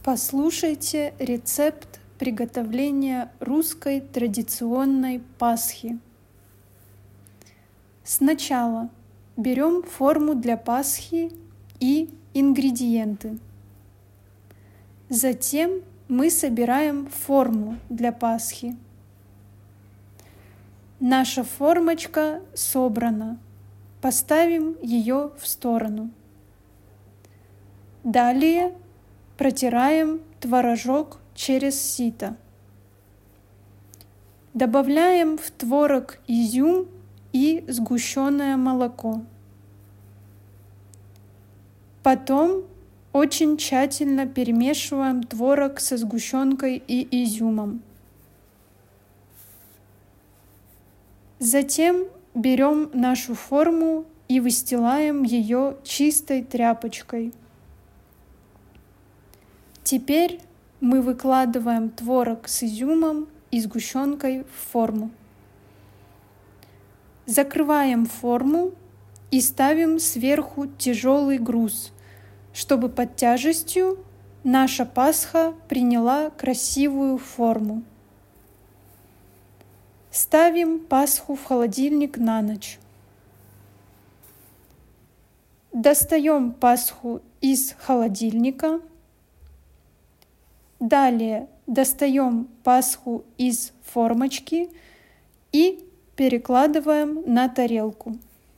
Послушайте рецепт приготовления русской традиционной пасхи. Сначала берем форму для пасхи и ингредиенты. Затем мы собираем форму для пасхи. Наша формочка собрана. Поставим ее в сторону. Далее протираем творожок через сито. Добавляем в творог изюм и сгущенное молоко. Потом очень тщательно перемешиваем творог со сгущенкой и изюмом. Затем берем нашу форму и выстилаем ее чистой тряпочкой. Теперь мы выкладываем творог с изюмом и сгущенкой в форму. Закрываем форму и ставим сверху тяжелый груз, чтобы под тяжестью наша пасха приняла красивую форму. Ставим пасху в холодильник на ночь. Достаем пасху из холодильника. Далее достаем пасху из формочки и перекладываем на тарелку.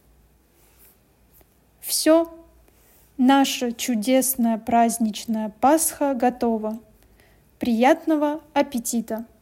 Все, наша чудесная праздничная Пасха готова. Приятного аппетита!